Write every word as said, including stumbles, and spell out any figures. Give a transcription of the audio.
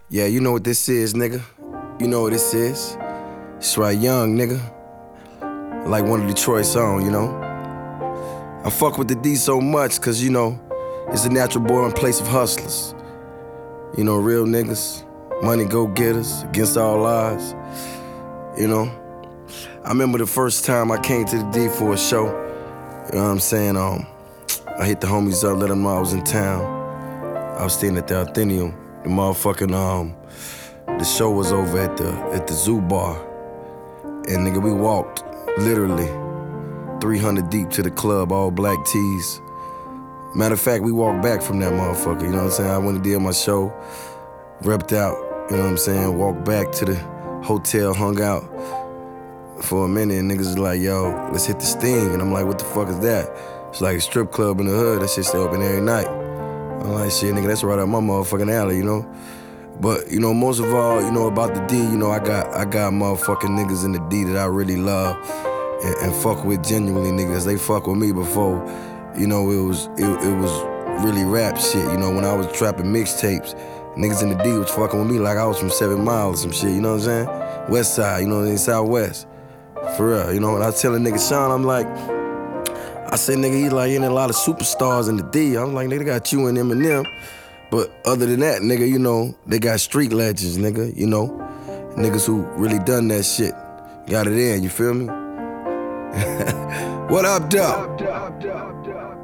Yeah, you know what this is, nigga. You know what this is. It's right, young, nigga. Like one of Detroit's own, you know. I fuck with the D so much, cause, you know, it's a natural born place of hustlers. You know, real niggas, money go-getters, against all odds. You know. I remember the first time I came to the D for a show. You know what I'm saying? Um, I hit the homies up, let them know I was in town. I was staying at the Athenaeum. The motherfucking, um, the show was over at the at the Zoo Bar. And nigga, we walked literally three hundred deep to the club, all black tees. Matter of fact, we walked back from that motherfucker, you know what I'm saying? I went and did my show, repped out, you know what I'm saying? Walked back to the hotel, hung out for a minute, and niggas was like, yo, let's hit the Sting. And I'm like, what the fuck is that? It's like a strip club in the hood, that shit stay open every night. I'm like, shit, nigga, that's right up my motherfucking alley, you know? But, you know, most of all, you know, about the D, you know, I got I got motherfucking niggas in the D that I really love and, and fuck with genuinely, niggas. They fuck with me before, you know, it was it, it was really rap shit. You know, when I was trapping mixtapes, niggas in the D was fucking with me like I was from Seven Mile or some shit, you know what I'm saying? West Side, you know, in Southwest. For real, you know, when I tell a nigga Sean, I'm like, I say, nigga, he like in a lot of superstars in the D. I'm like, nigga, they got you and Eminem. But other than that, nigga, you know, they got street legends, nigga, you know. Niggas who really done that shit. Got it in, you feel me? What up, Duck?